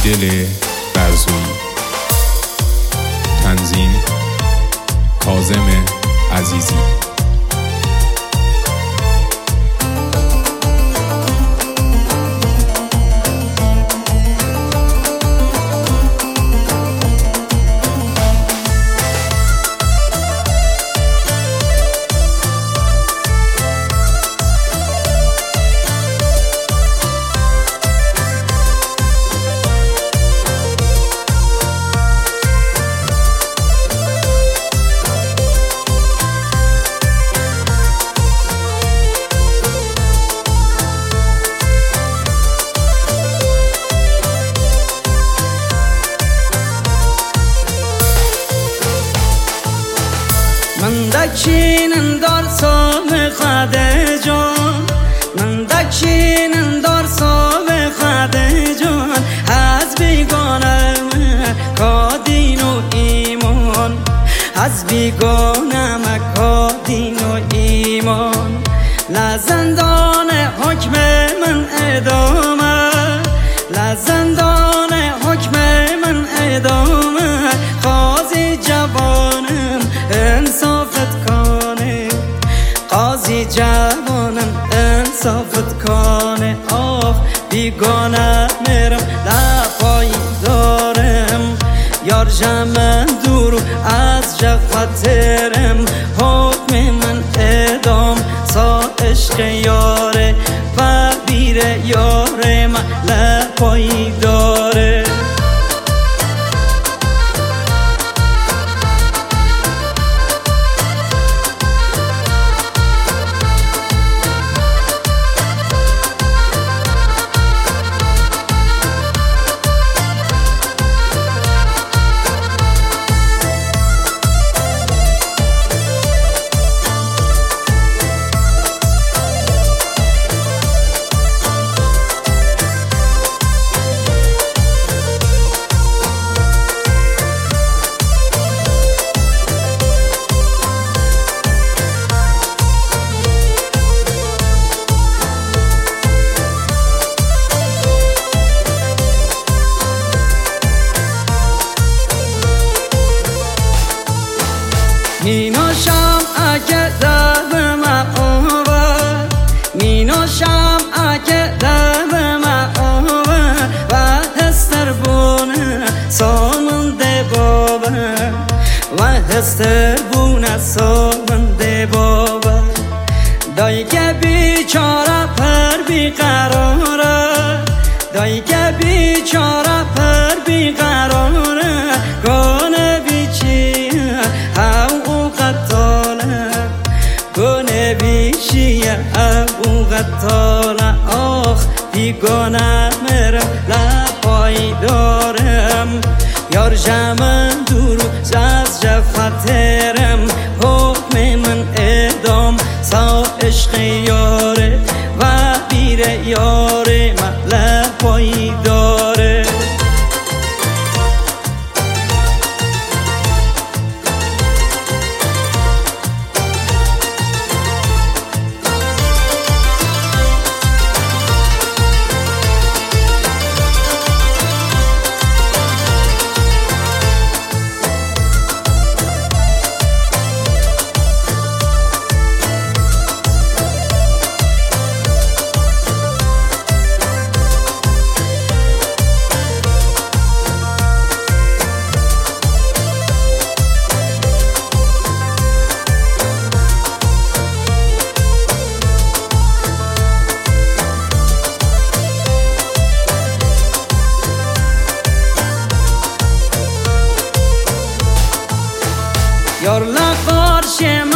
دل برزویی. تنظیم کاظم عزیزی. من دکینن دار صاحب خاده جان، من دکینن دار صاحب خاده جان، از بیگانم کا دین و ایمان، از بیگانم کا دین و ایمان. لزندان حکم من ادامه، لزندان حکم من ادامه، قاضی جوانم انصافت کنه، قاضی جوانم انصافت کنه. آخ بیگانه میرم لپایی دارم، یار جمن دور از جفترم، حکم من ادام سا عشق یاره و بیر یاره من لپایی داره. می نوشم اگه دم آور، می نوشم اگه دم آور، و هستر بونه سامنده بابا، و هستر بونه سامنده بابا. دایگه بیچاره پر بیقراره، دایگه بیچاره پر بیقراره، گونه بیچی او قطاله، گونه بیشیه او قطاله. آخ بیگانه میرم لپایی دارم، یار جمن دور از جفترم، حکم من ادام سا عشق یاره و بیر یاره من لپایی داره. یار لقارش